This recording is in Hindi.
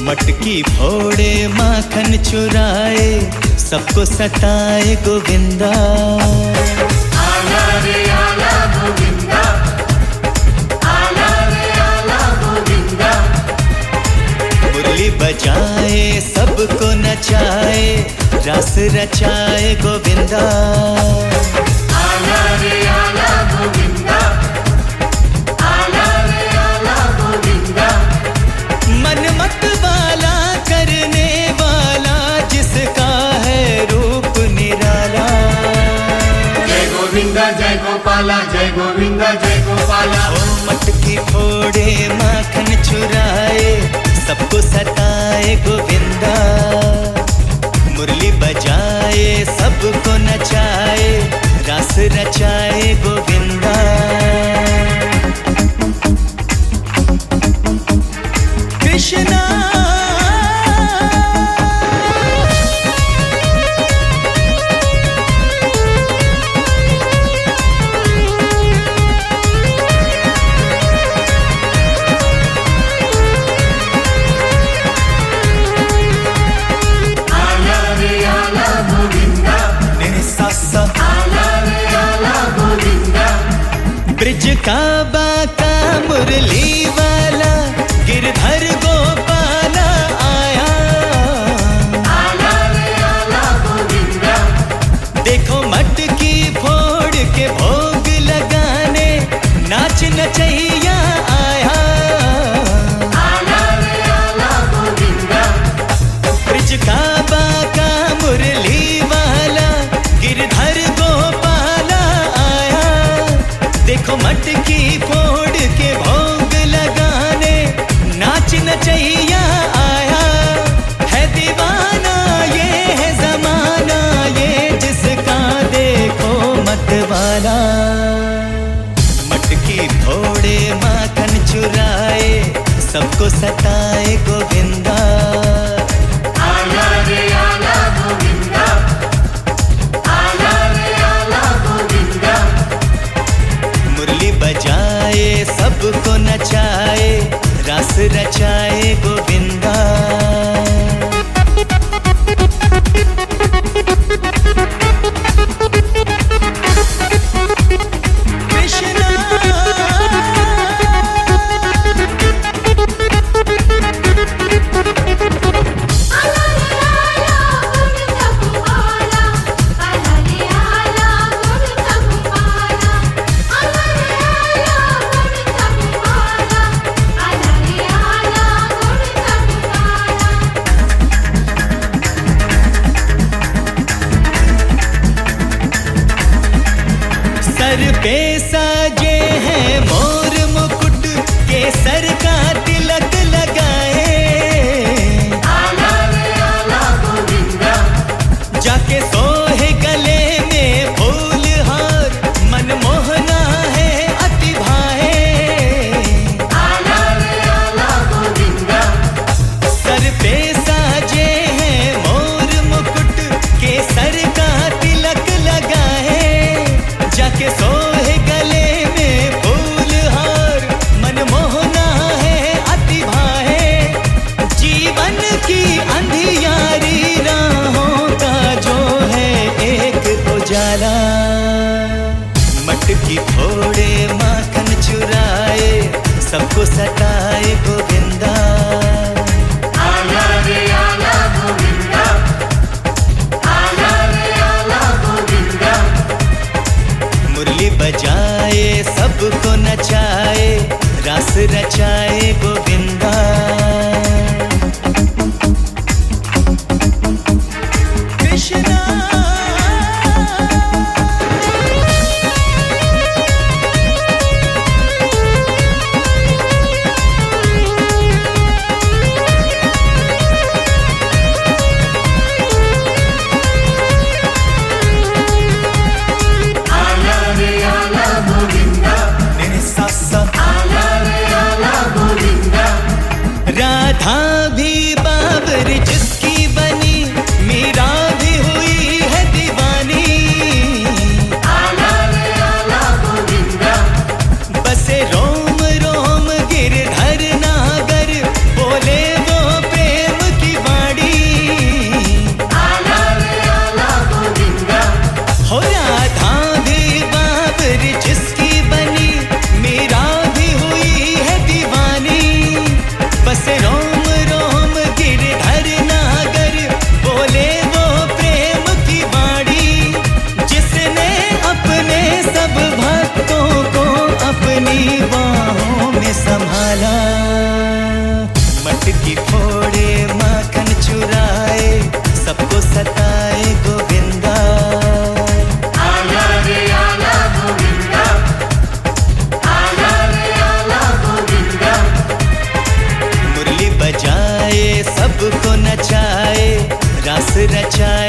मटकी फोड़े माखन चुराए, सबको सताए गोविंदा। आला रे आला गोविंदा, आला रे आला गोविंदा। मुरली बजाए सबको नचाए, रस रचाए गोविंदा। आला रे आला गोविंदा, आला रे आला गोविंदा। मन मत वाला करने वाला, जिसका है रूप निराला। जय गोविंदा जय गोपाला, जय गोविंदा जय गोपाला। ओ मटकी फोड़े माखन चुराए, सबको सताए गोविंदा। मुरली बजाए सबको नचाए, रस रचाए गोविंदा। कृष्णा आला रे आला गोविंदा, मेरे सासा आला रे आला गोविंदा। ब्रिज का बाका मुरली वाला, गिरधर गोपाला आया। आला रे आला गोविंदा, देखो मटकी फोड़ के भोग लगाने, नाच नचैया आया। आला रे आला गोविंदा। ब्रिज का बाका मुरली वाला, गिरधर गोपाला आया। देखो मटकी फोड़ के भोग लगाने, नाच नचैया आया। है दीवाना ये है जमाना, ये जिसका देखो मत वाला। मटकी फोड़े माखन चुराए, सबको सताए गोविंदा। आला रे आला गोविंदा, आला रे आला गोविंदा। मुरली बजाए सबको नचाए, रस रचाए गोविंदा। कृष्णा रचाए